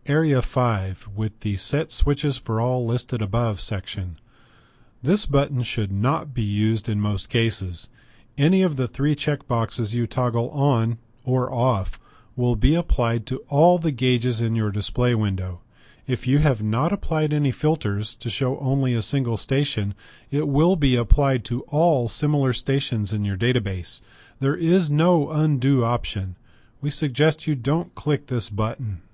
Area 5 with the Set Switches for All listed above section. This button should not be used in most cases. Any of the three checkboxes you toggle on or off will be applied to all the gauges in your display window. If you have not applied any filters to show only a single station, it will be applied to all similar stations in your database. There is no undo option. We suggest you don't click this button.